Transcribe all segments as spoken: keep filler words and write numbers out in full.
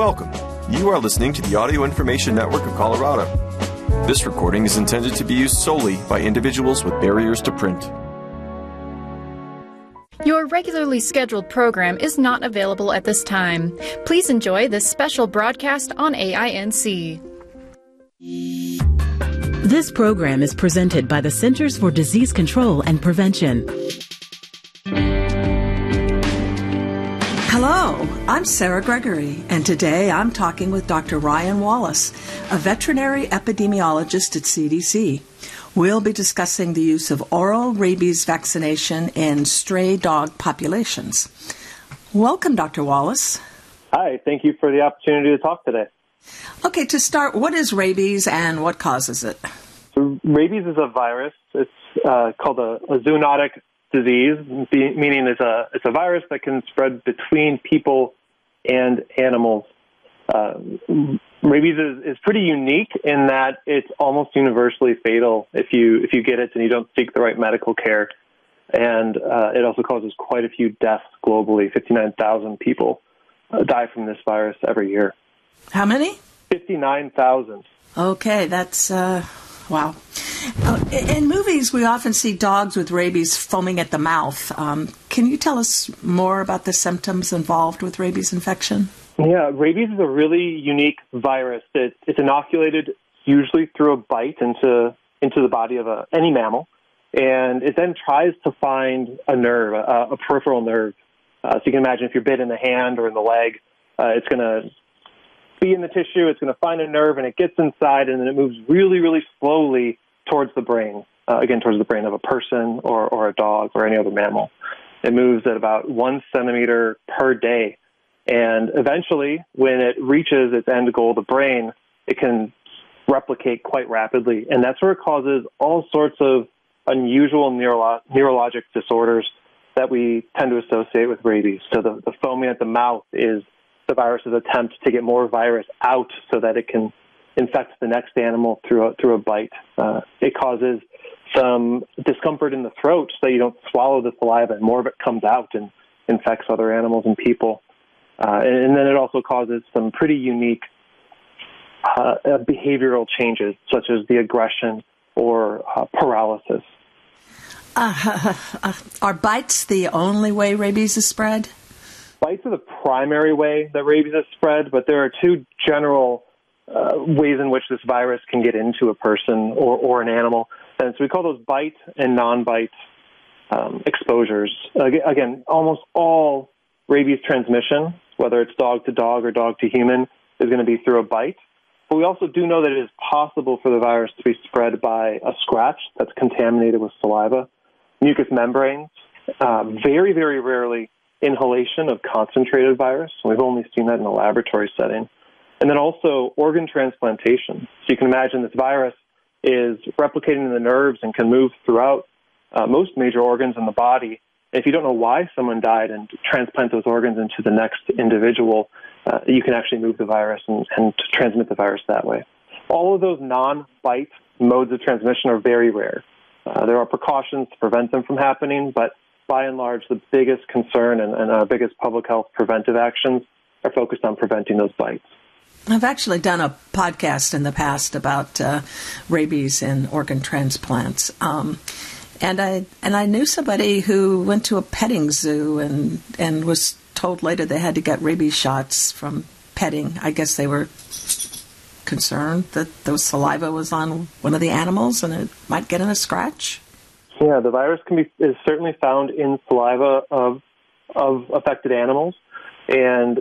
Welcome. You are listening to the Audio Information Network of Colorado. This recording is intended to be used solely by individuals with barriers to print. Your regularly scheduled program is not available at this time. Please enjoy this special broadcast on A I N C. This program is presented by the Centers for Disease Control and Prevention. Hello, I'm Sarah Gregory, and today I'm talking with Doctor Ryan Wallace, a veterinary epidemiologist at C D C. We'll be discussing the use of oral rabies vaccination in stray dog populations. Welcome, Doctor Wallace. Hi, thank you for the opportunity to talk today. Okay, to start, what is rabies and what causes it? So rabies is a virus. It's uh, called a, a zoonotic disease, be, meaning it's a it's a virus that can spread between people and animals. Uh, rabies is, is pretty unique in that it's almost universally fatal if you if you get it and you don't seek the right medical care, and uh, it also causes quite a few deaths globally. fifty-nine thousand people uh, die from this virus every year. How many? fifty-nine thousand. Okay, that's, uh, wow. Uh, in movies, we often see dogs with rabies foaming at the mouth. Um, can you tell us more about the symptoms involved with rabies infection? Yeah, rabies is a really unique virus. It, it's inoculated usually through a bite into into the body of a, any mammal, and it then tries to find a nerve, a, a peripheral nerve. Uh, so you can imagine if you're bit in the hand or in the leg, uh, it's going to be in the tissue, it's going to find a nerve, and it gets inside, and then it moves really, really slowly towards the brain, uh, again, towards the brain of a person or, or a dog or any other mammal. It moves at about one centimeter per day. And eventually, when it reaches its end goal, the brain, it can replicate quite rapidly. And that's where it causes all sorts of unusual neuro- neurologic disorders that we tend to associate with rabies. So the, the foaming at the mouth is the virus's attempt to get more virus out so that it can infect the next animal through a, through a bite. Uh, it causes some discomfort in the throat so that you don't swallow the saliva and more of it comes out and infects other animals and people. Uh, and, and then it also causes some pretty unique uh, behavioral changes, such as the aggression or uh, paralysis. Uh, uh, are bites the only way rabies is spread? Bites are the primary way that rabies is spread, but there are two general uh, ways in which this virus can get into a person or, or an animal. And so we call those bite and non-bite um, exposures. Again, almost all rabies transmission, whether it's dog to dog or dog to human, is going to be through a bite. But we also do know that it is possible for the virus to be spread by a scratch that's contaminated with saliva, mucous membranes, uh, very, very rarely inhalation of concentrated virus. We've only seen that in a laboratory setting. And then also organ transplantation. So you can imagine this virus is replicating in the nerves and can move throughout uh, most major organs in the body. If you don't know why someone died and transplant those organs into the next individual, uh, you can actually move the virus and, and transmit the virus that way. All of those non-bite modes of transmission are very rare. Uh, there are precautions to prevent them from happening, but by and large, the biggest concern and, and our biggest public health preventive actions are focused on preventing those bites. I've actually done a podcast in the past about uh, rabies and organ transplants. Um, and I and I knew somebody who went to a petting zoo and, and was told later they had to get rabies shots from petting. I guess they were concerned that the saliva was on one of the animals and it might get in a scratch. Yeah, the virus can be is certainly found in saliva of of affected animals, and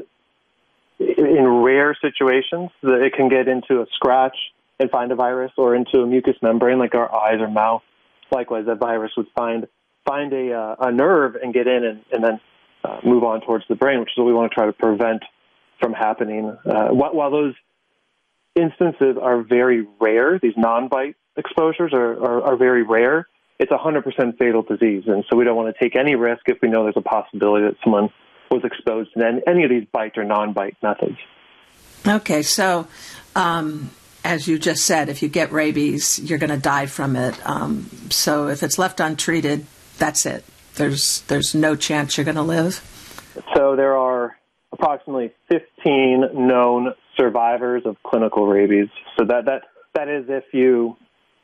in rare situations, it can get into a scratch and find a virus, or into a mucous membrane like our eyes or mouth. Likewise, that virus would find find a uh, a nerve and get in and, and then uh, move on towards the brain, which is what we want to try to prevent from happening. Uh, while, while those instances are very rare, these non-bite exposures are, are, are very rare, it's a one hundred percent fatal disease, and so we don't want to take any risk if we know there's a possibility that someone was exposed in any of these bite or non-bite methods. Okay, so um, as you just said, if you get rabies, you're going to die from it. Um, so if it's left untreated, that's it. There's there's no chance you're going to live. So there are approximately fifteen known survivors of clinical rabies. So that that that is if you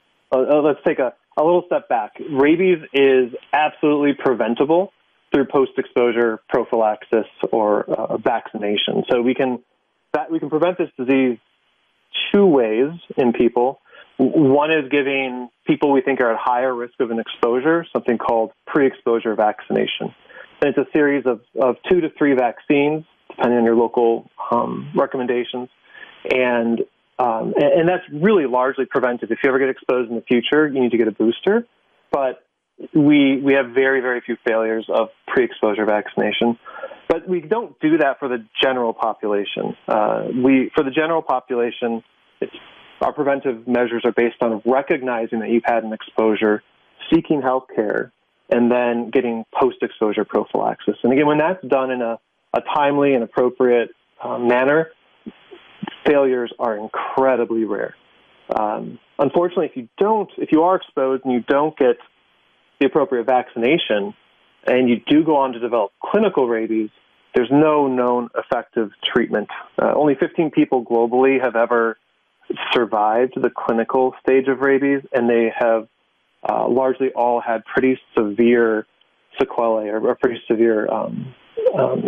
uh, let's take a, a little step back. Rabies is absolutely preventable through post-exposure prophylaxis or uh, vaccination. So we can that we can prevent this disease two ways in people. One is giving people we think are at higher risk of an exposure something called pre-exposure vaccination. And it's a series of, of two to three vaccines, depending on your local um, recommendations. And, um, and and that's really largely preventive. If you ever get exposed in the future, you need to get a booster. But we we have very, very few failures of pre-exposure vaccination. But we don't do that for the general population. Uh, we for the general population, it's, our preventive measures are based on recognizing that you've had an exposure, seeking health care, and then getting post-exposure prophylaxis. And again, when that's done in a, a timely and appropriate uh, manner, failures are incredibly rare. Um, unfortunately, if you don't, if you are exposed and you don't get the appropriate vaccination, and you do go on to develop clinical rabies, there's no known effective treatment. Uh, only fifteen people globally have ever survived the clinical stage of rabies, and they have uh, largely all had pretty severe sequelae or, or pretty severe um, um,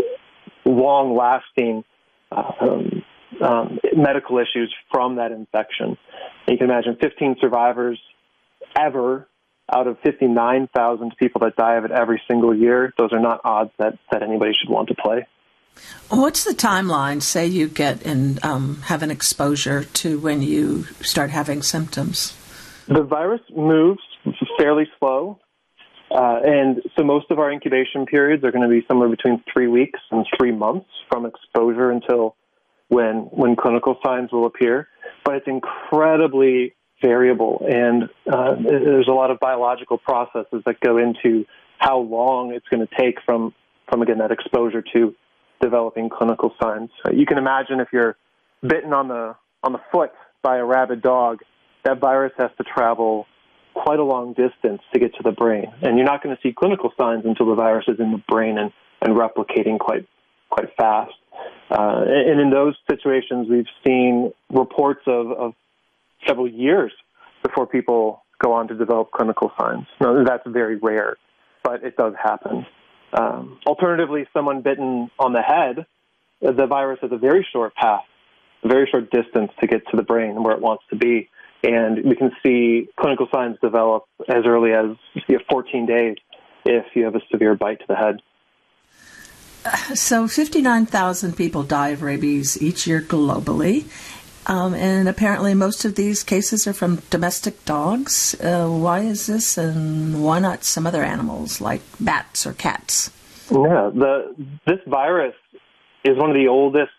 long-lasting uh, um, um, medical issues from that infection. And you can imagine fifteen survivors ever out of fifty-nine thousand people that die of it every single year. Those are not odds that, that anybody should want to play. What's the timeline, say you get and um, have an exposure to when you start having symptoms? The virus moves fairly slow, uh, and so most of our incubation periods are going to be somewhere between three weeks and three months from exposure until when when clinical signs will appear. But it's incredibly variable, and uh, there's a lot of biological processes that go into how long it's going to take from, from again, that exposure to developing clinical signs. Uh, you can imagine if you're bitten on the on the foot by a rabid dog, that virus has to travel quite a long distance to get to the brain, and you're not going to see clinical signs until the virus is in the brain and, and replicating quite quite fast. Uh, and in those situations, we've seen reports of, of several years before people go on to develop clinical signs. Now, that's very rare, but it does happen. Um, alternatively, someone bitten on the head, the virus has a very short path, a very short distance to get to the brain where it wants to be. And we can see clinical signs develop as early as you know, fourteen days if you have a severe bite to the head. So fifty-nine thousand people die of rabies each year globally. Um, and apparently most of these cases are from domestic dogs. Uh, why is this, and why not some other animals like bats or cats? Yeah, the this virus is one of the oldest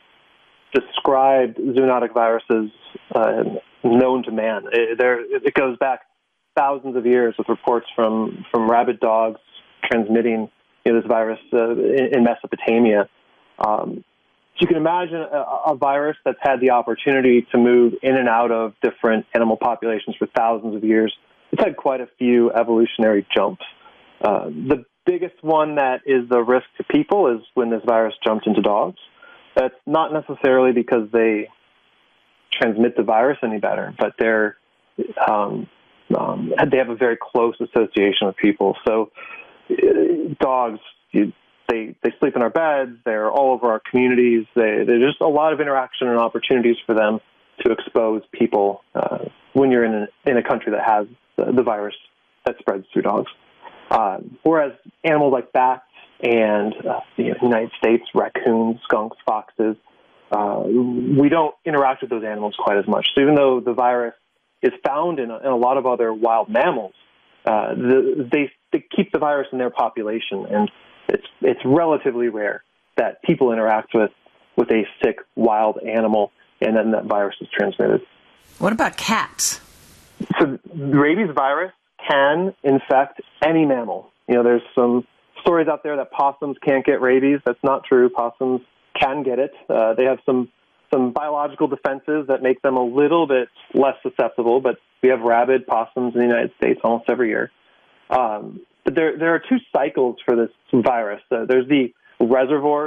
described zoonotic viruses uh, known to man. It, there, it goes back thousands of years with reports from, from rabid dogs transmitting you know, this virus uh, in, in Mesopotamia. Um, So you can imagine a, a virus that's had the opportunity to move in and out of different animal populations for thousands of years. It's had quite a few evolutionary jumps. Uh, the biggest one that is the risk to people is when this virus jumped into dogs. That's not necessarily because they transmit the virus any better, but they're um, um, they have a very close association with people. So uh, dogs, you, They they sleep in our beds. They're all over our communities. They, there's just a lot of interaction and opportunities for them to expose people uh, when you're in a, in a country that has the, the virus that spreads through dogs. Uh, whereas animals like bats and uh, the United States, raccoons, skunks, foxes, uh, we don't interact with those animals quite as much. So even though the virus is found in a, in a lot of other wild mammals, uh, the, they, they keep the virus in their population, and It's it's relatively rare that people interact with, with a sick wild animal and then that virus is transmitted. What about cats? So the rabies virus can infect any mammal. You know, there's some stories out there that possums can't get rabies. That's not true. Possums can get it. Uh, they have some some biological defenses that make them a little bit less susceptible, but we have rabid possums in the United States almost every year. Um, But there, there are two cycles for this virus. Uh, there's the reservoir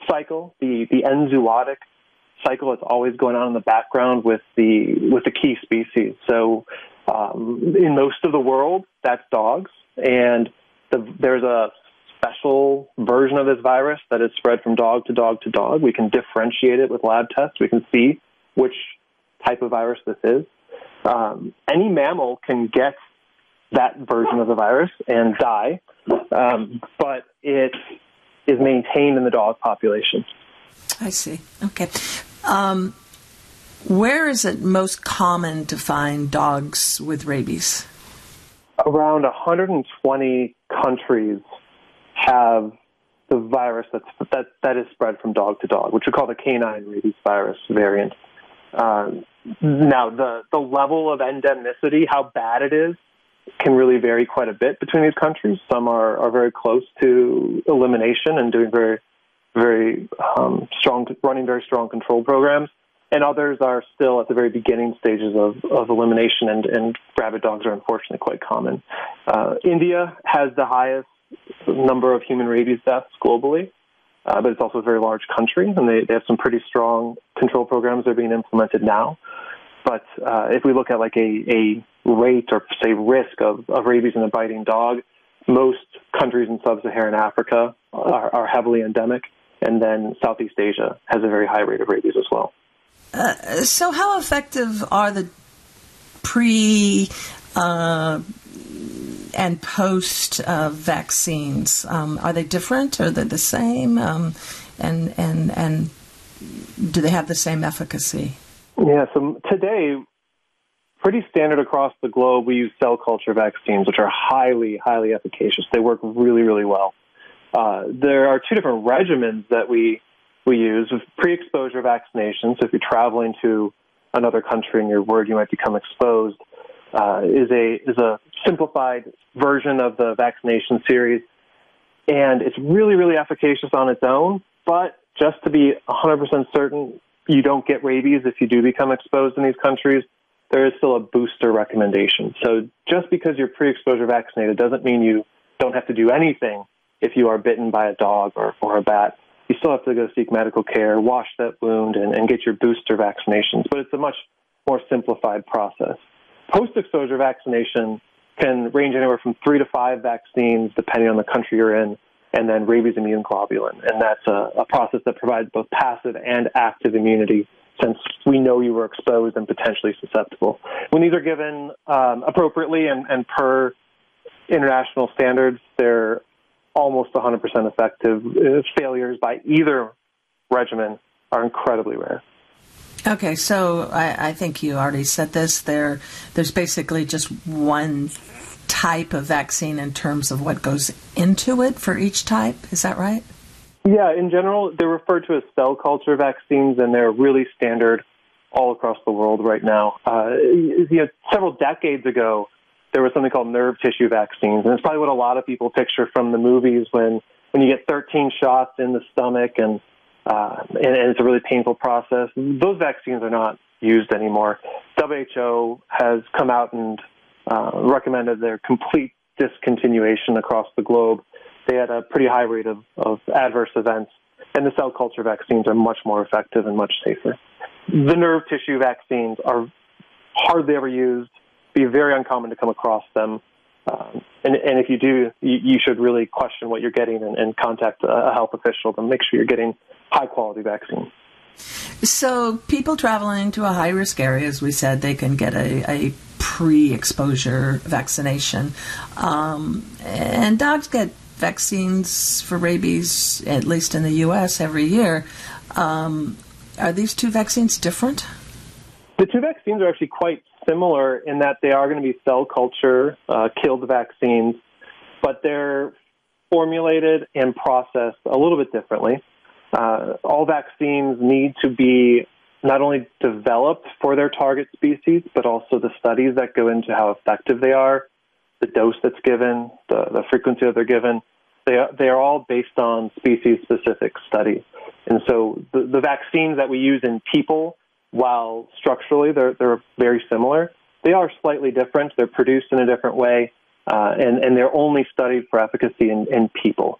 cycle, the, the enzootic cycle that's always going on in the background with the with the key species. So um, in most of the world, that's dogs, and the, there's a special version of this virus that is spread from dog to dog to dog. We can differentiate it with lab tests. We can see which type of virus this is. Um, any mammal can get that version of the virus and die, um, but it is maintained in the dog population. I see. Okay. Um, where is it most common to find dogs with rabies? Around one hundred twenty countries have the virus that's, that that is spread from dog to dog, which we call the canine rabies virus variant. Um, now, the, the level of endemicity, how bad it is, can really vary quite a bit between these countries. Some are, are very close to elimination and doing very, very um, strong, running very strong control programs, and others are still at the very beginning stages of, of elimination, and, and rabid dogs are unfortunately quite common. Uh, India has the highest number of human rabies deaths globally, uh, but it's also a very large country, and they, they have some pretty strong control programs that are being implemented now. But uh, if we look at like a, a rate or, say, risk of, of rabies in a biting dog, most countries in sub-Saharan Africa are, are heavily endemic, and then Southeast Asia has a very high rate of rabies as well. Uh, so how effective are the pre uh, and post uh, vaccines? Um, are they different? Are they the same? Um, and and and do they have the same efficacy? Yeah, so today, pretty standard across the globe, we use cell culture vaccines, which are highly, highly efficacious. They work really, really well. Uh, there are two different regimens that we we use with pre-exposure vaccinations. So if you're traveling to another country and you're worried you might become exposed, uh, is a is a simplified version of the vaccination series, and it's really, really efficacious on its own. But just to be one hundred percent certain you don't get rabies if you do become exposed in these countries, there is still a booster recommendation. So just because you're pre-exposure vaccinated doesn't mean you don't have to do anything if you are bitten by a dog or, or a bat. You still have to go seek medical care, wash that wound, and, and get your booster vaccinations. But it's a much more simplified process. Post-exposure vaccination can range anywhere from three to five vaccines, depending on the country you're in, and then rabies immune globulin. And that's a, a process that provides both passive and active immunity, since we know you were exposed and potentially susceptible. When these are given um, appropriately and, and per international standards, they're almost one hundred percent effective. Failures by either regimen are incredibly rare. Okay, so I, I think you already said this. There, there's basically just one type of vaccine in terms of what goes into it for each type. Is that right? Yeah, in general, they're referred to as cell culture vaccines, and they're really standard all across the world right now. Uh, you know, several decades ago, there was something called nerve tissue vaccines, and it's probably what a lot of people picture from the movies when, when you get thirteen shots in the stomach and, uh, and, and it's a really painful process. Those vaccines are not used anymore. W H O has come out and uh, recommended their complete discontinuation across the globe. They had a pretty high rate of, of adverse events, and the cell culture vaccines are much more effective and much safer. The nerve tissue vaccines are hardly ever used. Be very uncommon to come across them. Um, and, and if you do, you, you should really question what you're getting and, and contact a health official to make sure you're getting high-quality vaccine. So people traveling to a high-risk area, as we said, they can get a, a pre-exposure vaccination. Um, and dogs get vaccines for rabies, at least in the U S, every year. Um, are these two vaccines different? The two vaccines are actually quite similar in that they are going to be cell culture uh, killed vaccines, but they're formulated and processed a little bit differently. Uh, all vaccines need to be not only developed for their target species, but also the studies that go into how effective they are, the dose that's given, the, the frequency that they're given. They are, they are all based on species-specific studies. And so the, the vaccines that we use in people, while structurally they're, they're very similar, they are slightly different. They're produced in a different way, uh, and, and they're only studied for efficacy in, in people.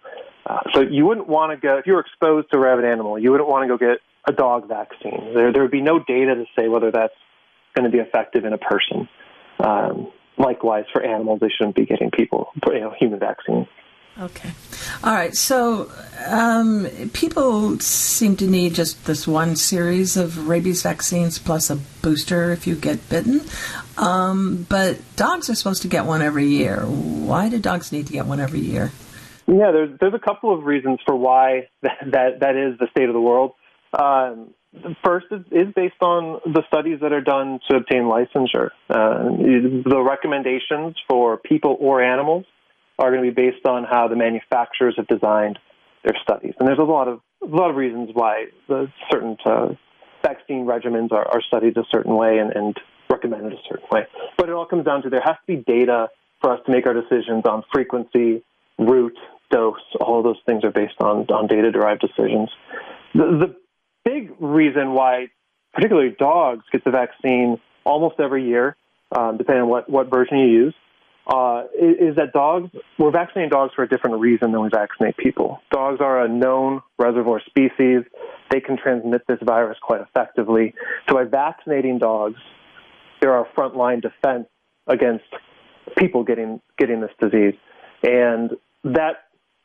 Uh, so you wouldn't want to go, if you were exposed to a rabid animal, you wouldn't want to go get a dog vaccine. There, there would be no data to say whether that's going to be effective in a person. Um, likewise, for animals, they shouldn't be getting people, you know, human vaccines. Okay. All right. So um, people seem to need just this one series of rabies vaccines plus a booster if you get bitten. Um, but dogs are supposed to get one every year. Why do dogs need to get one every year? Yeah, there's there's a couple of reasons for why that that, that is the state of the world. Um, first is, is based on the studies that are done to obtain licensure. Uh, the recommendations for people or animals are going to be based on how the manufacturers have designed their studies. And there's a lot of a lot of reasons why the certain uh, vaccine regimens are, are studied a certain way and, and recommended a certain way. But it all comes down to there has to be data for us to make our decisions on frequency, route, dose. All of those things are based on, on data-derived decisions. The, the big reason why particularly dogs get the vaccine almost every year, um, depending on what, what version you use, Uh, is that dogs, we're vaccinating dogs for a different reason than we vaccinate people. Dogs are a known reservoir species. They can transmit this virus quite effectively. So by vaccinating dogs, they're our frontline defense against people getting getting this disease. And that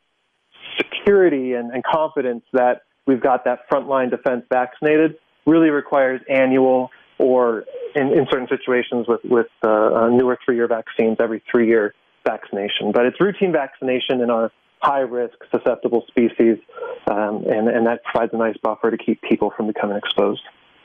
security and, and confidence that we've got that frontline defense vaccinated really requires annual or in, in certain situations with, with uh, newer three-year vaccines, every three-year vaccination. But it's routine vaccination in our high-risk, susceptible species, um, and, and that provides a nice buffer to keep people from becoming exposed.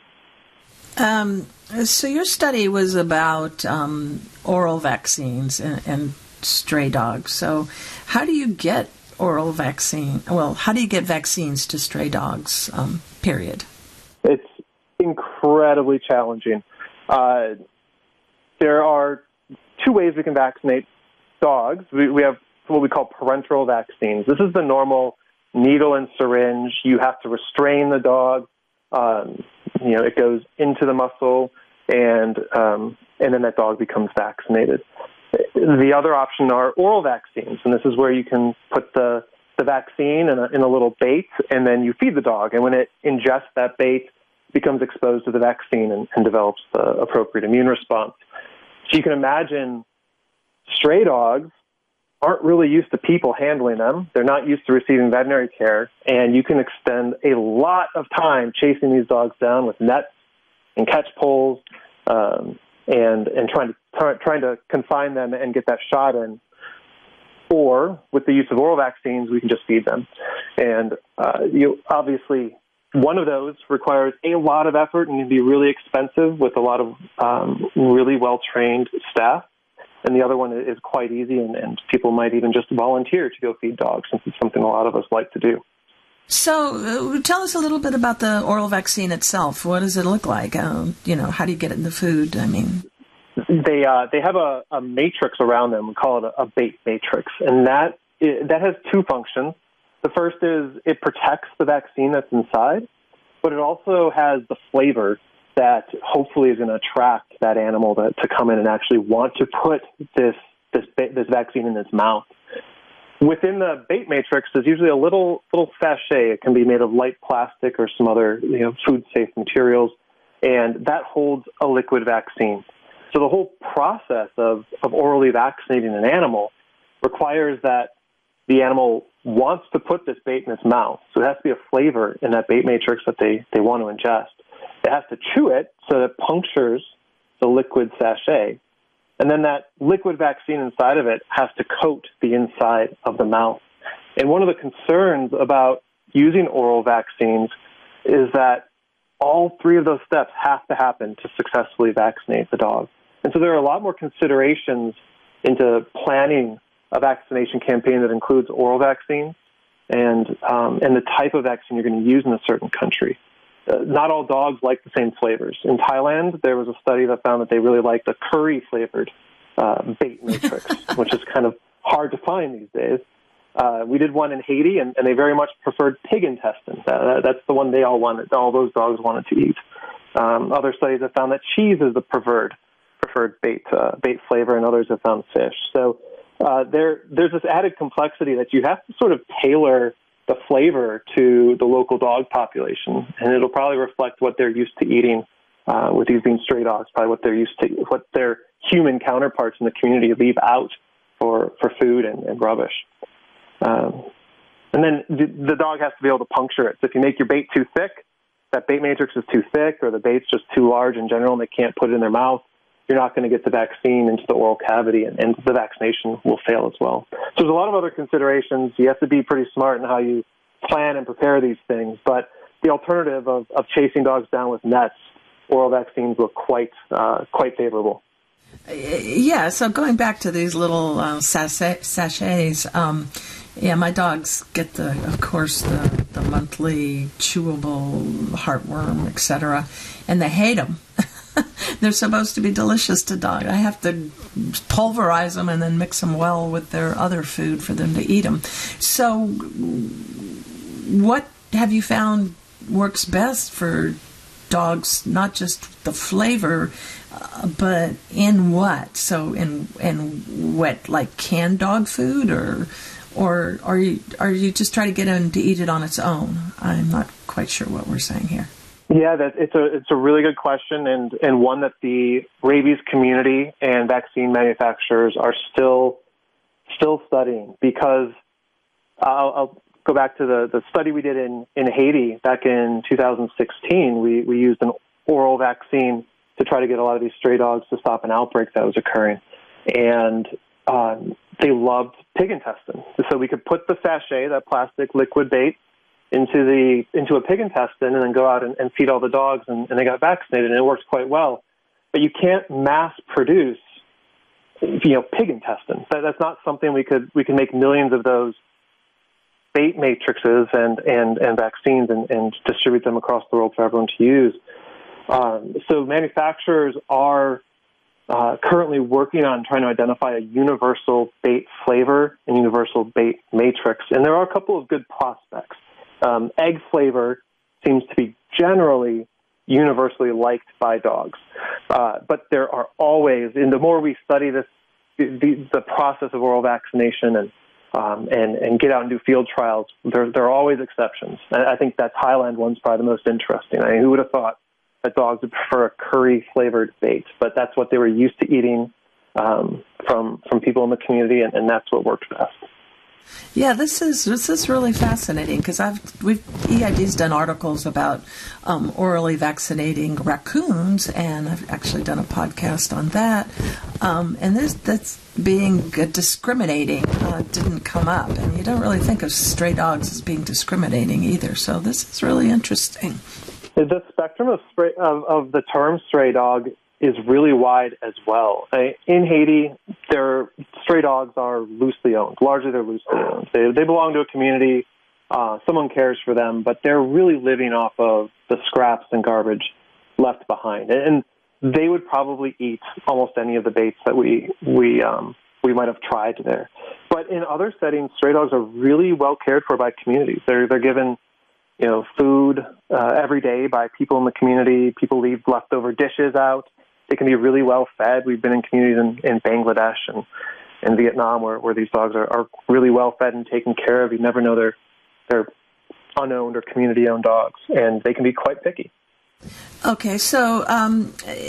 Um, so your study was about um, oral vaccines and, and stray dogs. So how do you get oral vaccine? Well, how do you get vaccines to stray dogs, um, period? It's incredibly challenging. Uh, there are two ways we can vaccinate dogs. We, we have what we call parenteral vaccines. This is the normal needle and syringe. You have to restrain the dog. Um, you know, it goes into the muscle, and um, and then that dog becomes vaccinated. The other option are oral vaccines, and this is where you can put the the vaccine in a, in a little bait, and then you feed the dog. And when it ingests that bait, becomes exposed to the vaccine and, and develops the appropriate immune response. So you can imagine stray dogs aren't really used to people handling them. They're not used to receiving veterinary care, and you can extend a lot of time chasing these dogs down with nets and catch poles um, and and trying to try, trying to confine them and get that shot in. Or with the use of oral vaccines, we can just feed them. And uh, you obviously, one of those requires a lot of effort and can be really expensive with a lot of um, really well-trained staff. And the other one is quite easy, and, and people might even just volunteer to go feed dogs, since it's something a lot of us like to do. So uh, tell us a little bit about the oral vaccine itself. What does it look like? Um, you know, how do you get it in the food? I mean... They uh, they have a, a matrix around them. We call it a, a bait matrix, and that it, that has two functions. The first is it protects the vaccine that's inside, but it also has the flavor that hopefully is going to attract that animal to, to come in and actually want to put this this this vaccine in its mouth. Within the bait matrix, there's usually a little little sachet. It can be made of light plastic or some other you know food safe materials, and that holds a liquid vaccine. So the whole process of, of orally vaccinating an animal requires that the animal wants to put this bait in its mouth. So it has to be a flavor in that bait matrix that they, they want to ingest. It has to chew it so that it punctures the liquid sachet. And then that liquid vaccine inside of it has to coat the inside of the mouth. And one of the concerns about using oral vaccines is that all three of those steps have to happen to successfully vaccinate the dog. And so there are a lot more considerations into planning a vaccination campaign that includes oral vaccines and um, and the type of vaccine you're going to use in a certain country. Uh, not all dogs like the same flavors. In Thailand, there was a study that found that they really liked a curry-flavored uh, bait matrix, which is kind of hard to find these days. Uh, we did one in Haiti, and, and they very much preferred pig intestine. Uh, that's the one they all wanted. All those dogs wanted to eat. Um, other studies have found that cheese is the preferred preferred bait uh, bait flavor, and others have found fish. So uh, there there's this added complexity that you have to sort of tailor the flavor to the local dog population, and it'll probably reflect what they're used to eating. Uh, with these being stray dogs, probably what they're used to, what their human counterparts in the community leave out for, for food and, and rubbish. Um, and then the, the dog has to be able to puncture it. So if you make your bait too thick, that bait matrix is too thick, or the bait's just too large in general, and they can't put it in their mouth, you're not going to get the vaccine into the oral cavity, and, and the vaccination will fail as well. So there's a lot of other considerations. You have to be pretty smart in how you plan and prepare these things, but the alternative of, of chasing dogs down with nets, oral vaccines look quite uh, quite favorable. Yeah, so going back to these little uh, sachet, sachets, um, yeah, my dogs get the, of course, the, the monthly chewable heartworm, et cetera, and they hate them. They're supposed to be delicious to dogs. I have to pulverize them and then mix them well with their other food for them to eat them. So what have you found works best for dogs, not just the flavor, uh, but in what? So in in what, like canned dog food, or or are you are you just trying to get them to eat it on its own? I'm not quite sure what we're saying here. Yeah, that, it's a it's a really good question, and, and one that the rabies community and vaccine manufacturers are still still studying, because I'll, I'll go back to the, the study we did in, in Haiti back in two thousand sixteen. We, we used an oral vaccine to try to get a lot of these stray dogs to stop an outbreak that was occurring. And um, they loved pig intestine. So we could put the sachet, that plastic liquid bait, into the into a pig intestine and then go out and, and feed all the dogs, and, and they got vaccinated, and it works quite well. But you can't mass produce, you know, pig intestine. That, that's not something we could we could make millions of those bait matrices and, and, and vaccines and, and distribute them across the world for everyone to use. Um, so manufacturers are uh, currently working on trying to identify a universal bait flavor and universal bait matrix. And there are a couple of good prospects. Um, egg flavor seems to be generally universally liked by dogs. Uh, but there are always, and the more we study this, the, the process of oral vaccination and Um, and, and get out and do field trials, there, there are always exceptions. And I think that Thailand one's probably the most interesting. I mean, who would have thought that dogs would prefer a curry-flavored bait? But that's what they were used to eating um, from from people in the community, and, and that's what worked best. Yeah, this is this is really fascinating, because I've we've E I D's done articles about um, orally vaccinating raccoons, and I've actually done a podcast on that. Um, and this that's being uh, discriminating uh, didn't come up, and you don't really think of stray dogs as being discriminating either. So this is really interesting. The spectrum of stray, of, of the term stray dog is really wide as well. In Haiti, their stray dogs are loosely owned. Largely, they're loosely owned. They, they belong to a community. Uh, someone cares for them, but they're really living off of the scraps and garbage left behind. And they would probably eat almost any of the baits that we we um, we might have tried there. But in other settings, stray dogs are really well cared for by communities. They're they're given, you know, food uh, every day by people in the community. People leave leftover dishes out. They can be really well fed. We've been in communities in, in Bangladesh and in Vietnam where, where these dogs are, are really well fed and taken care of. You never know they're they're unowned or community owned dogs, and they can be quite picky. Okay, so um,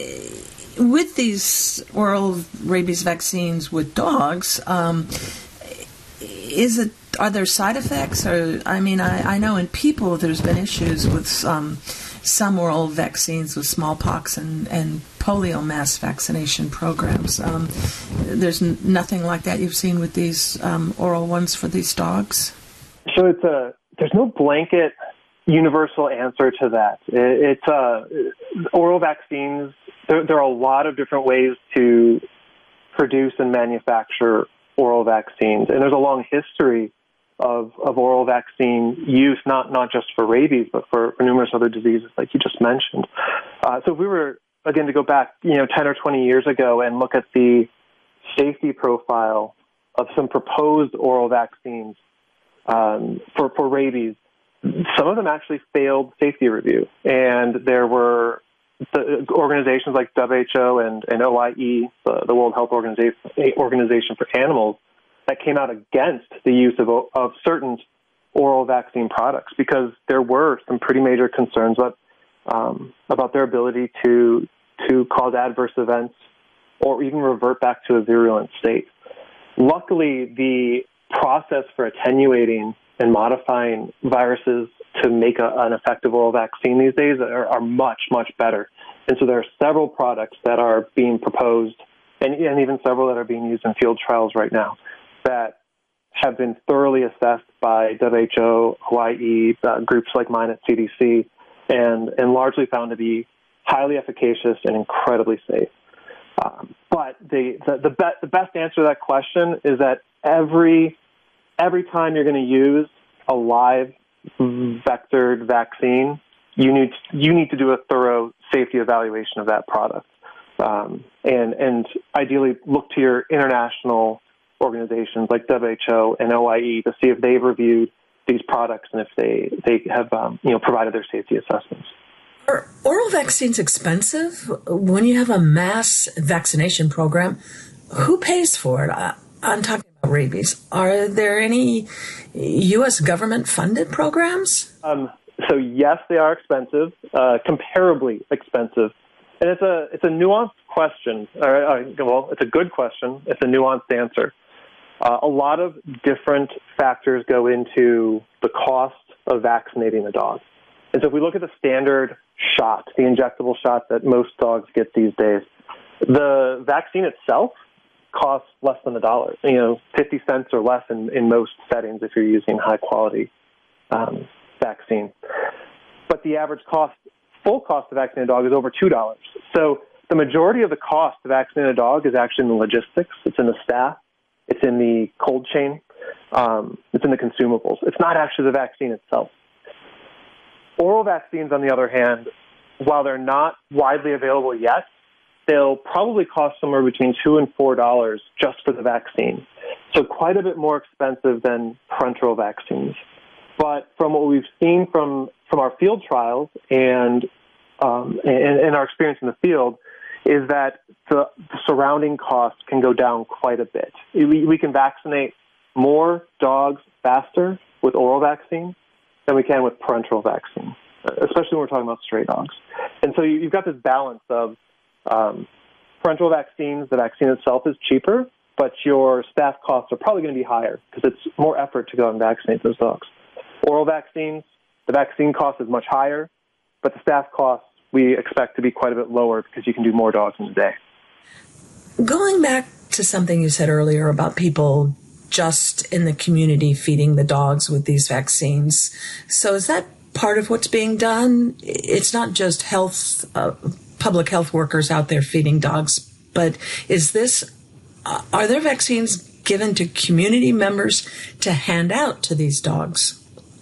with these oral rabies vaccines with dogs, um, is it are there side effects? Or I mean, I, I know in people there's been issues with um, some oral vaccines with smallpox and, and polio mass vaccination programs. Um, there's n- nothing like that you've seen with these um, oral ones for these dogs? So it's a there's no blanket universal answer to that. It, it's uh, oral vaccines. There, there are a lot of different ways to produce and manufacture oral vaccines, and there's a long history of, of oral vaccine use, not not just for rabies, but for, for numerous other diseases, like you just mentioned. Uh, so if we were again to go back, you know, ten or twenty years ago and look at the safety profile of some proposed oral vaccines um, for for rabies, some of them actually failed safety review, and there were the organizations like W H O and, and O I E, the, the World Health Organization, Organization for Animals, that came out against the use of, of certain oral vaccine products because there were some pretty major concerns about, um, about their ability to, to cause adverse events or even revert back to a virulent state. Luckily, the process for attenuating and modifying viruses to make a, an effective oral vaccine these days are, are much, much better. And so there are several products that are being proposed, and, and even several that are being used in field trials right now, that have been thoroughly assessed by W H O, Hawaii, uh, groups like mine at C D C, and, and largely found to be highly efficacious and incredibly safe. Um, but the the, the, be- the best answer to that question is that every every time you're going to use a live vectored vaccine, you need you need to do a thorough safety evaluation of that product, um, and and ideally look to your international organizations like W H O and O I E to see if they've reviewed these products and if they they have um, you know provided their safety assessments. Are oral vaccines expensive? When you have a mass vaccination program, who pays for it? I, I'm talking about rabies. Are there any U S government-funded programs? Um, so yes, they are expensive, uh, comparably expensive, and it's a it's a nuanced question. Or, uh, well, it's a good question. It's a nuanced answer. Uh, a lot of different factors go into the cost of vaccinating a dog. And so if we look at the standard shot, the injectable shot that most dogs get these days, the vaccine itself costs less than a dollar, you know, fifty cents or less in, in most settings if you're using high-quality um, vaccine. But the average cost, full cost to vaccinate a dog is over two dollars. So the majority of the cost to vaccinate a dog is actually in the logistics. It's in the staff. It's in the cold chain. Um, it's in the consumables. It's not actually the vaccine itself. Oral vaccines, on the other hand, while they're not widely available yet, they'll probably cost somewhere between two and four dollars just for the vaccine. So quite a bit more expensive than parenteral vaccines. But from what we've seen from, from our field trials and, um, and and our experience in the field, is that the, the surrounding costs can go down quite a bit. We, we can vaccinate more dogs faster with oral vaccine than we can with parenteral vaccine, especially when we're talking about stray dogs. And so you've got this balance of um, parenteral vaccines, the vaccine itself is cheaper, but your staff costs are probably going to be higher because it's more effort to go and vaccinate those dogs. Oral vaccines, the vaccine cost is much higher, but the staff costs we expect to be quite a bit lower because you can do more dogs in a day. Going back to something you said earlier about people just in the community feeding the dogs with these vaccines. So is that part of what's being done? It's not just health, uh, public health workers out there feeding dogs, but is this, uh, are there vaccines given to community members to hand out to these dogs?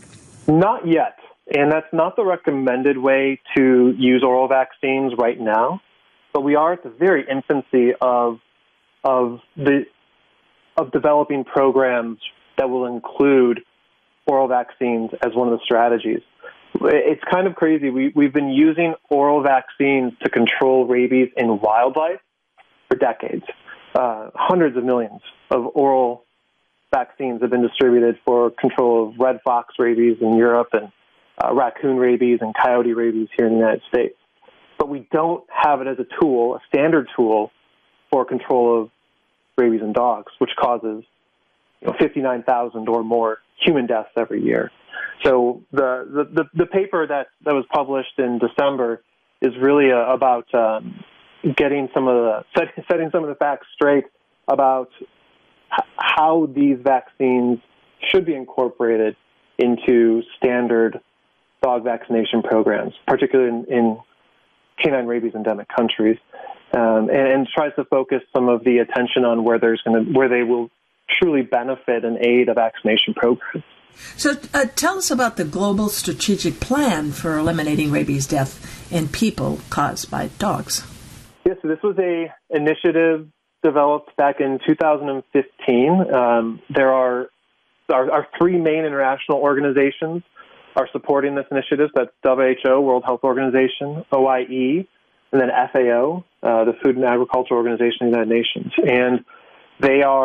Not yet. And that's not the recommended way to use oral vaccines right now. But we are at the very infancy of of the of developing programs that will include oral vaccines as one of the strategies. It's kind of crazy. We, we've been using oral vaccines to control rabies in wildlife for decades. Uh, hundreds of millions of oral vaccines have been distributed for control of red fox rabies in Europe and uh, raccoon rabies and coyote rabies here in the United States. But we don't have it as a tool, a standard tool, for control of rabies in dogs, which causes you know, fifty-nine thousand or more human deaths every year. So the, the, the, the paper that, that was published in December is really uh, about um, getting some of the set, setting some of the facts straight about h- how these vaccines should be incorporated into standard dog vaccination programs, particularly in, in canine rabies endemic countries, um, and, and tries to focus some of the attention on where there's going to where they will truly benefit and aid a vaccination program. So uh, tell us about the global strategic plan for eliminating rabies death in people caused by dogs. Yes, so this was a initiative developed back in two thousand fifteen. Um, there are our, our three main international organizations are supporting this initiative. That's W H O, World Health Organization, O I E, and then F A O, uh, the Food and Agriculture Organization of the United Nations. And they are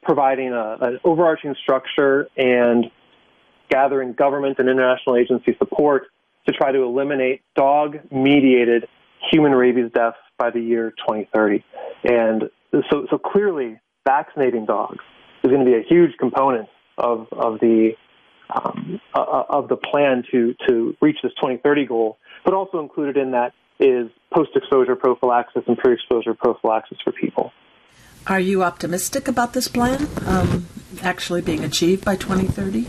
providing a, an overarching structure and gathering government and international agency support to try to eliminate dog-mediated human rabies deaths by the year twenty thirty. And so, so clearly, vaccinating dogs is going to be a huge component of of the um, uh, of the plan to to reach this twenty thirty goal. But also included in that is post-exposure prophylaxis and pre-exposure prophylaxis for people. Are you optimistic about this plan um, actually being achieved by twenty thirty?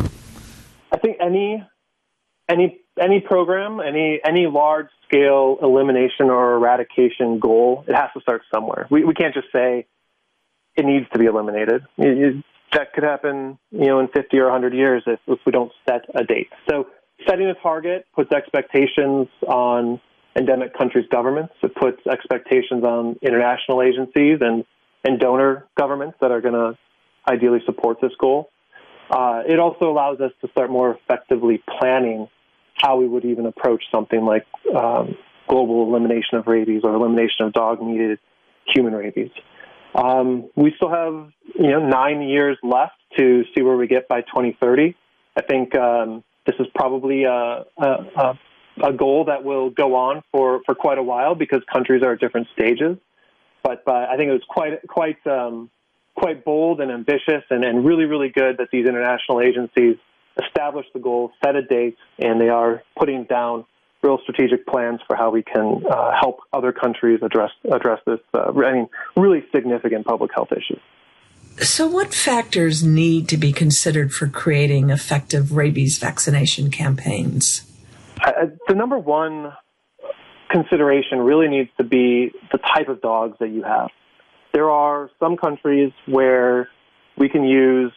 I think any any any program, any any large scale elimination or eradication goal, it has to start somewhere. We we can't just say it needs to be eliminated. It, it, that could happen, you know, in fifty or one hundred years if, if we don't set a date. So setting a target puts expectations on endemic countries' governments. It puts expectations on international agencies and, and donor governments that are going to ideally support this goal. Uh, it also allows us to start more effectively planning how we would even approach something like um, global elimination of rabies or elimination of dog-mediated human rabies. Um, we still have, you know, nine years left to see where we get by twenty thirty. I think um, this is probably a, a, a goal that will go on for, for quite a while because countries are at different stages. But, but I think it was quite quite um, quite bold and ambitious, and, and really, really good that these international agencies established the goal, set a date, and they are putting down real strategic plans for how we can uh, help other countries address address this, uh, I mean, really significant public health issue. So what factors need to be considered for creating effective rabies vaccination campaigns? Uh, the number one consideration really needs to be the type of dogs that you have. There are some countries where we can use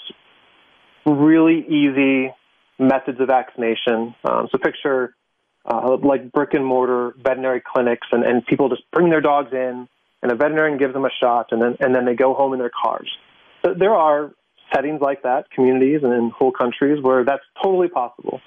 really easy methods of vaccination. Um, so picture uh, like brick and mortar veterinary clinics, and, and people just bring their dogs in, and a veterinarian gives them a shot, and then and then they go home in their cars. So there are settings like that, communities and in whole countries where that's totally possible.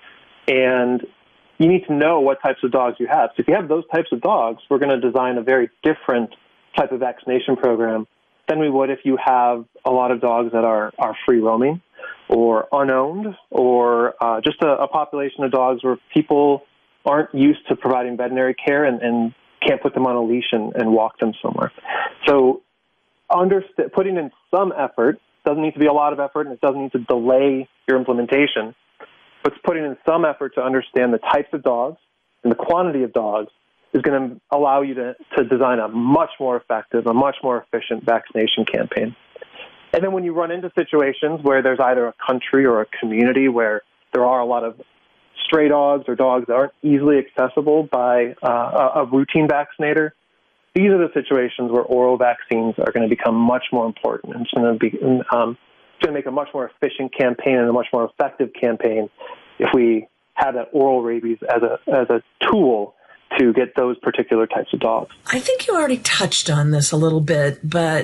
And you need to know what types of dogs you have. So if you have those types of dogs, we're going to design a very different type of vaccination program than we would if you have a lot of dogs that are, are free roaming or unowned, or uh, just a, a population of dogs where people aren't used to providing veterinary care and, and can't put them on a leash and, and walk them somewhere. So underst- putting in some effort, doesn't need to be a lot of effort, and it doesn't need to delay your implementation, but putting in some effort to understand the types of dogs and the quantity of dogs is going to allow you to, to design a much more effective, a much more efficient vaccination campaign. And then when you run into situations where there's either a country or a community where there are a lot of stray dogs or dogs that aren't easily accessible by uh, a, a routine vaccinator, these are the situations where oral vaccines are going to become much more important. And it's going to be um, it's going to make a much more efficient campaign and a much more effective campaign if we have that oral rabies as a as a tool to get those particular types of dogs. I think you already touched on this a little bit, but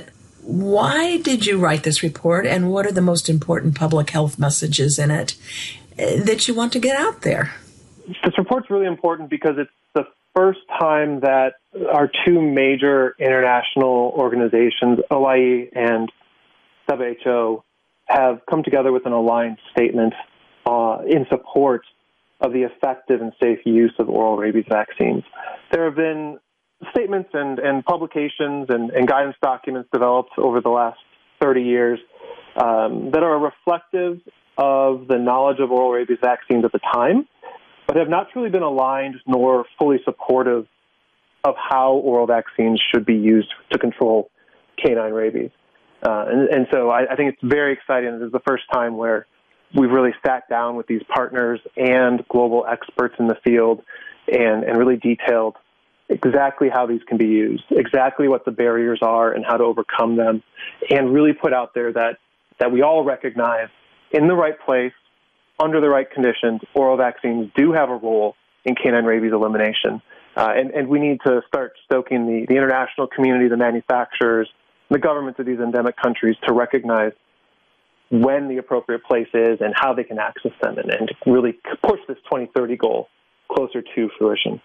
why did you write this report, and what are the most important public health messages in it that you want to get out there? This report's really important because it's the first time that our two major international organizations, O I E and W H O, have come together with an aligned statement uh, in support of the effective and safe use of oral rabies vaccines. There have been statements and, and publications and, and guidance documents developed over the last thirty years um, that are reflective of the knowledge of oral rabies vaccines at the time, but have not truly been aligned nor fully supportive of how oral vaccines should be used to control canine rabies. Uh, and, and so I, I think it's very exciting. This is the first time where we've really sat down with these partners and global experts in the field and, and really detailed exactly how these can be used, exactly what the barriers are and how to overcome them, and really put out there that, that we all recognize in the right place, under the right conditions, oral vaccines do have a role in canine rabies elimination. Uh, and, and we need to start stoking the, the international community, the manufacturers, the governments of these endemic countries to recognize when the appropriate place is and how they can access them, and, and really push this twenty thirty goal closer to fruition.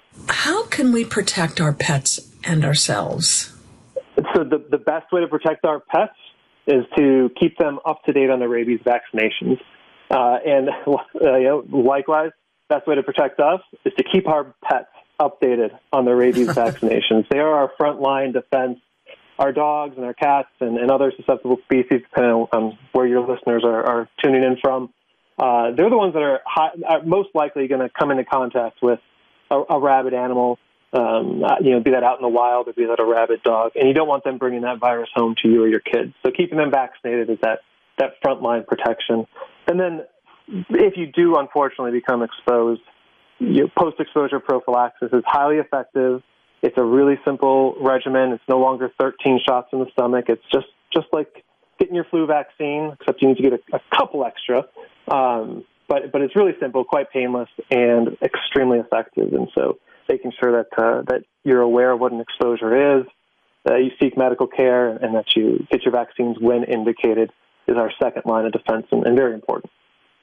How can we protect our pets and ourselves? So the, the best way to protect our pets is to keep them up to date on their rabies vaccinations. Uh, and uh, you know, likewise, best way to protect us is to keep our pets updated on their rabies vaccinations. They are our frontline defense. Our dogs and our cats and, and other susceptible species, depending on where your listeners are, are tuning in from, uh, they're the ones that are, high, are most likely going to come into contact with a, a rabid animal, um, you know, be that out in the wild or be that a rabid dog. And you don't want them bringing that virus home to you or your kids. So keeping them vaccinated is that, that frontline protection. And then if you do, unfortunately, become exposed, your post-exposure prophylaxis is highly effective. It's a really simple regimen. It's no longer thirteen shots in the stomach. It's just, just like getting your flu vaccine, except you need to get a, a couple extra. Um, but but it's really simple, quite painless, and extremely effective. And so making sure that uh, that you're aware of what an exposure is, that you seek medical care, and that you get your vaccines when indicated is our second line of defense, and, and very important.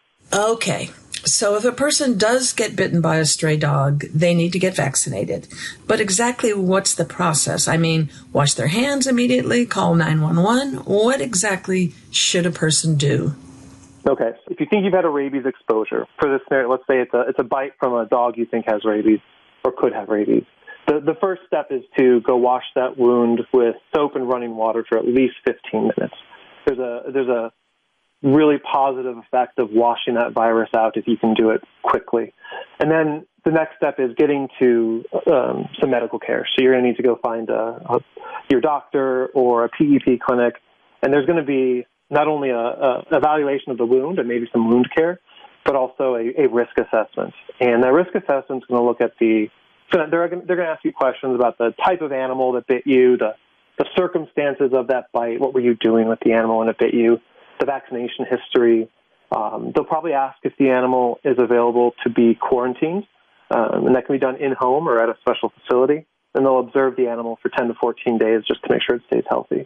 Okay. So if a person does get bitten by a stray dog, they need to get vaccinated. But exactly what's the process? I mean, wash their hands immediately, call nine one one. What exactly should a person do? Okay. So if you think you've had a rabies exposure, for this scenario, let's say it's a, it's a bite from a dog you think has rabies or could have rabies. The, the first step is to go wash that wound with soap and running water for at least fifteen minutes. There's a, there's a, really positive effect of washing that virus out if you can do it quickly. And then the next step is getting to um, some medical care. So you're going to need to go find a, a, your doctor or a P E P clinic, and there's going to be not only a, a evaluation of the wound and maybe some wound care, but also a, a risk assessment. And that risk assessment is going to look at the, so they're going, they're going to ask you questions about the type of animal that bit you, the, the circumstances of that bite, what were you doing with the animal when it bit you, the vaccination history. Um, they'll probably ask if the animal is available to be quarantined, um, and that can be done in-home or at a special facility. And they'll observe the animal for ten to fourteen days just to make sure it stays healthy.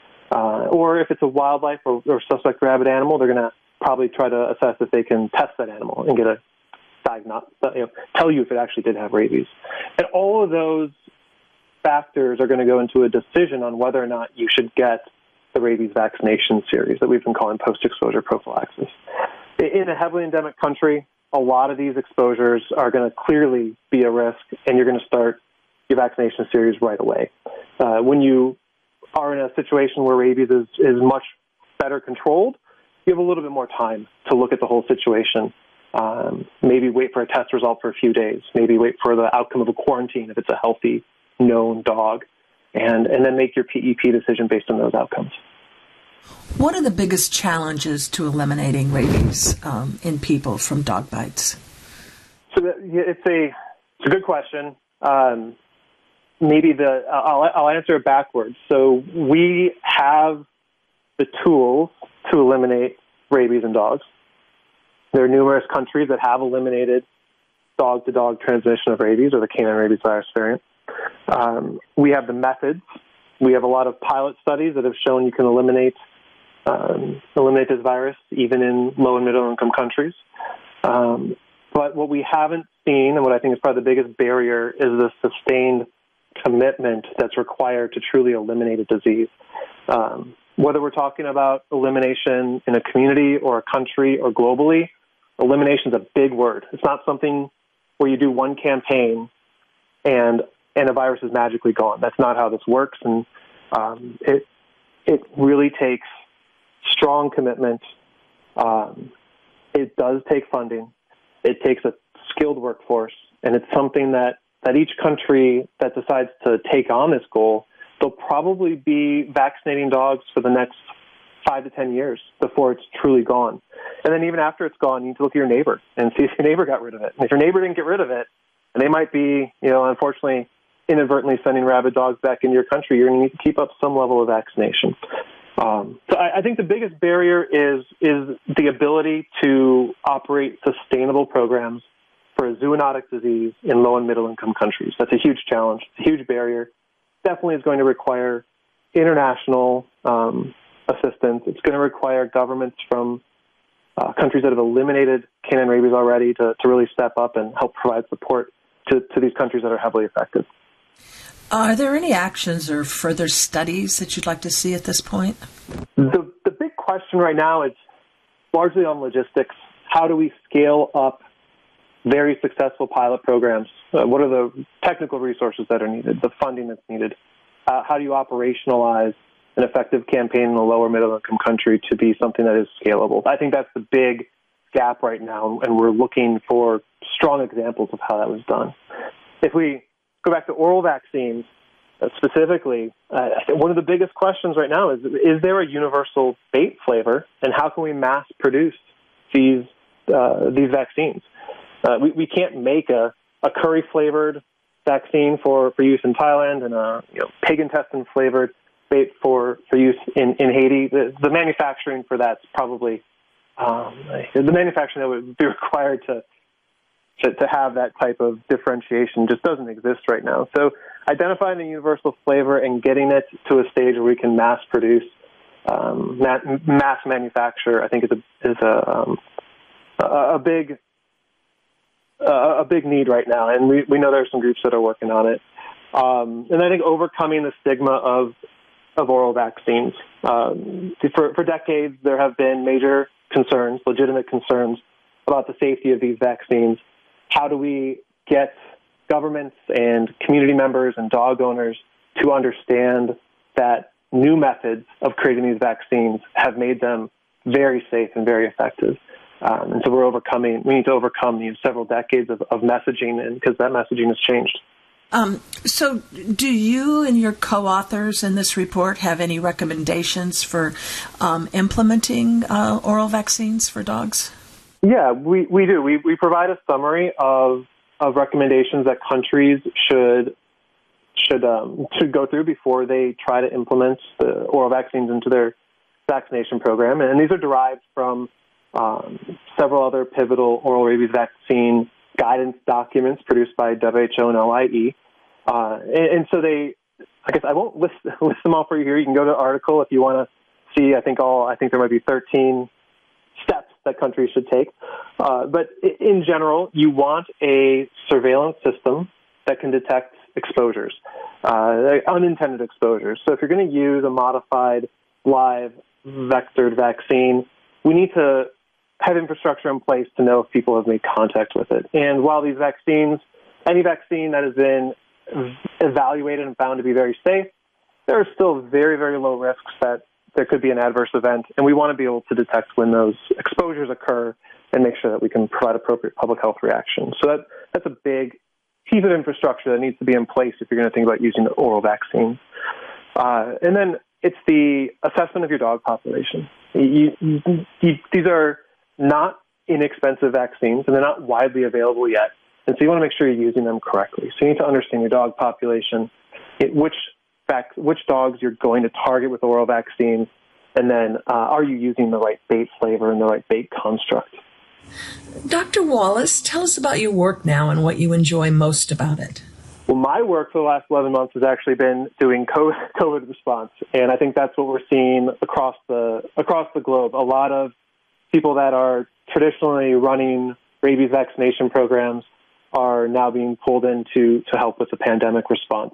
Uh, or if it's a wildlife or, or suspect rabid animal, they're going to probably try to assess if they can test that animal and get a diagnosis, you know, tell you if it actually did have rabies. And all of those factors are going to go into a decision on whether or not you should get the rabies vaccination series that we've been calling post-exposure prophylaxis. In a heavily endemic country, a lot of these exposures are going to clearly be a risk, and you're going to start your vaccination series right away. Uh, when you are in a situation where rabies is, is much better controlled, you have a little bit more time to look at the whole situation. Um, maybe wait for a test result for a few days. Maybe wait for the outcome of a quarantine if it's a healthy, known dog. And, and then make your P E P decision based on those outcomes. What are the biggest challenges to eliminating rabies um, in people from dog bites? So that, it's a it's a good question. Um, maybe the I'll, I'll answer it backwards. So we have the tools to eliminate rabies in dogs. There are numerous countries that have eliminated dog-to-dog transmission of rabies, or the canine rabies virus variant. Um, we have the methods. We have a lot of pilot studies that have shown you can eliminate um, eliminate this virus even in low and middle income countries. Um, but what we haven't seen, and what I think is probably the biggest barrier, is the sustained commitment that's required to truly eliminate a disease. Um, whether we're talking about elimination in a community or a country or globally, elimination is a big word. It's not something where you do one campaign and and a virus is magically gone. That's not how this works, and um, it it really takes strong commitment. Um, it does take funding. It takes a skilled workforce, and it's something that, that each country that decides to take on this goal, they'll probably be vaccinating dogs for the next five to ten years before it's truly gone. And then even after it's gone, you need to look at your neighbor and see if your neighbor got rid of it. And if your neighbor didn't get rid of it, and they might be, you know, unfortunately, inadvertently sending rabid dogs back into your country, you're going to need to keep up some level of vaccination. Um, so I, I think the biggest barrier is is the ability to operate sustainable programs for a zoonotic disease in low and middle income countries. That's a huge challenge. It's a huge barrier. Definitely is going to require international um, assistance. It's going to require governments from uh, countries that have eliminated canine rabies already to, to really step up and help provide support to, to these countries that are heavily affected. Are there any actions or further studies that you'd like to see at this point? The, the big question right now is largely on logistics. How do we scale up very successful pilot programs? Uh, what are the technical resources that are needed, the funding that's needed? Uh, how do you operationalize an effective campaign in a lower middle income country to be something that is scalable? I think that's the big gap right now, and we're looking for strong examples of how that was done. If we go back to oral vaccines uh, specifically, uh, one of the biggest questions right now is, is there a universal bait flavor, and how can we mass produce these uh, these vaccines? Uh, we, we can't make a, a curry-flavored vaccine for, for use in Thailand and a you know, pig intestine-flavored bait for, for use in, in Haiti. The, the manufacturing for that's probably um, the manufacturing that would be required to, to to have that type of differentiation just doesn't exist right now. So identifying the universal flavor and getting it to a stage where we can mass produce, um, mass manufacture, I think is a is a um, a, a big uh, a big need right now, and we we know there are some groups that are working on it. Um, and I think overcoming the stigma of of oral vaccines. Um, for, for decades, there have been major concerns, legitimate concerns, about the safety of these vaccines. How do we get governments and community members and dog owners to understand that new methods of creating these vaccines have made them very safe and very effective? Um, and so we're overcoming, we need to overcome these several decades of, of messaging, and because that messaging has changed. Um, so do you and your co-authors in this report have any recommendations for um, implementing uh, oral vaccines for dogs? Yeah, we, we do. We, we provide a summary of of recommendations that countries should should um, should go through before they try to implement the oral vaccines into their vaccination program. And these are derived from um, several other pivotal oral rabies vaccine guidance documents produced by W H O and L I E. Uh, and, and so they, I guess I won't list list them all for you here. You can go to the article if you want to see. I think all, I think there might be thirteen steps that countries should take. Uh, but in general, you want a surveillance system that can detect exposures, uh, unintended exposures. So if you're going to use a modified live vectored vaccine, we need to have infrastructure in place to know if people have made contact with it. And while these vaccines, any vaccine that has been evaluated and found to be very safe, there are still very, very low risks that there could be an adverse event. And we want to be able to detect when those exposures occur and make sure that we can provide appropriate public health reaction. So that, that's a big piece of infrastructure that needs to be in place if you're going to think about using the oral vaccine. Uh, and then it's the assessment of your dog population. You, you, you, these are not inexpensive vaccines, and they're not widely available yet. And so you want to make sure you're using them correctly. So you need to understand your dog population, it, which vac- which dogs you're going to target with oral vaccines, and then uh, are you using the right bait flavor and the right bait construct? Doctor Wallace, tell us about your work now and what you enjoy most about it. Well, my work for the last eleven months has actually been doing COVID response, and I think that's what we're seeing across the across the globe. A lot of people that are traditionally running rabies vaccination programs are now being pulled in to, to help with the pandemic response.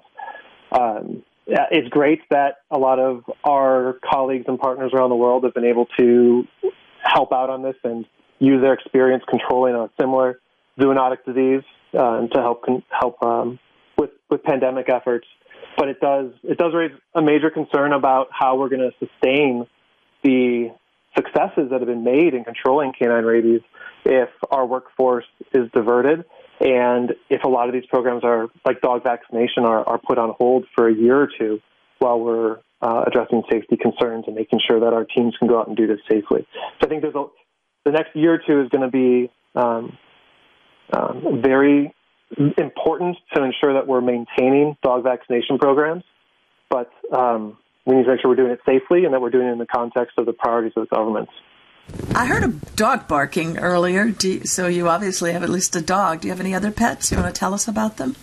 Um, it's great that a lot of our colleagues and partners around the world have been able to help out on this and use their experience controlling a similar zoonotic disease uh, to help help um, with with pandemic efforts. But it does it does raise a major concern about how we're going to sustain the successes that have been made in controlling canine rabies if our workforce is diverted and if a lot of these programs are, like dog vaccination, are, are put on hold for a year or two while we're uh, addressing safety concerns and making sure that our teams can go out and do this safely. So I think there's a, the next year or two is going to be um, um, very important to ensure that we're maintaining dog vaccination programs, but um, we need to make sure we're doing it safely and that we're doing it in the context of the priorities of the governments. I heard a dog barking earlier, Do you, so you obviously have at least a dog. Do you have any other pets? You want to tell us about them?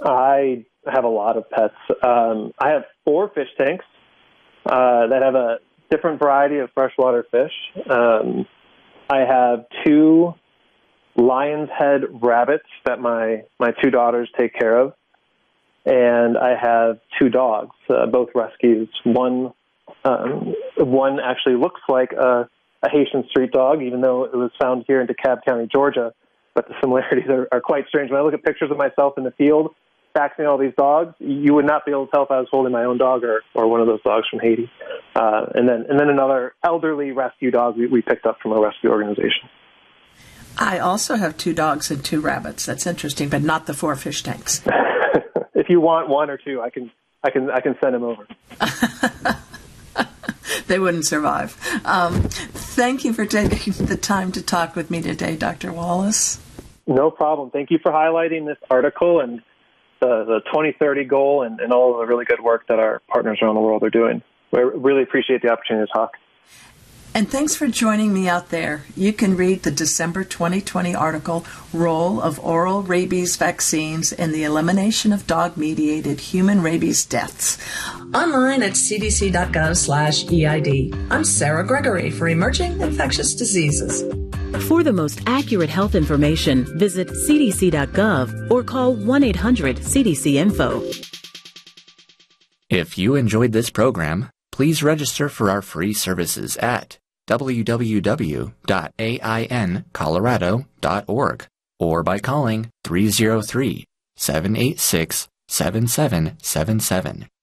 I have a lot of pets. Um, I have four fish tanks uh, that have a different variety of freshwater fish. Um, I have two lion's head rabbits that my, my two daughters take care of. and I have two dogs, uh, both rescues. One um, one actually looks like a, a Haitian street dog, even though it was found here in DeKalb County, Georgia. But the similarities are, are quite strange. When I look at pictures of myself in the field, vaccinating all these dogs, you would not be able to tell if I was holding my own dog or, or one of those dogs from Haiti. Uh, and then and then another elderly rescue dog we, we picked up from a rescue organization. I also have two dogs and two rabbits. That's interesting, but not the four fish tanks. If you want one or two, I can I can I can send them over. They wouldn't survive. Um, thank you for taking the time to talk with me today, Doctor Wallace. No problem. Thank you for highlighting this article and the, the twenty thirty goal and, and all of the really good work that our partners around the world are doing. We really appreciate the opportunity to talk. And thanks for joining me out there. You can read the December twenty twenty article, Role of Oral Rabies Vaccines in the Elimination of Dog-Mediated Human Rabies Deaths, online at c d c dot gov slash E I D. I'm Sarah Gregory for Emerging Infectious Diseases. For the most accurate health information, visit c d c dot gov or call one eight hundred C D C info. If you enjoyed this program, please register for our free services at w w w dot a i n colorado dot org or by calling three oh three, seven eight six, seven seven seven seven.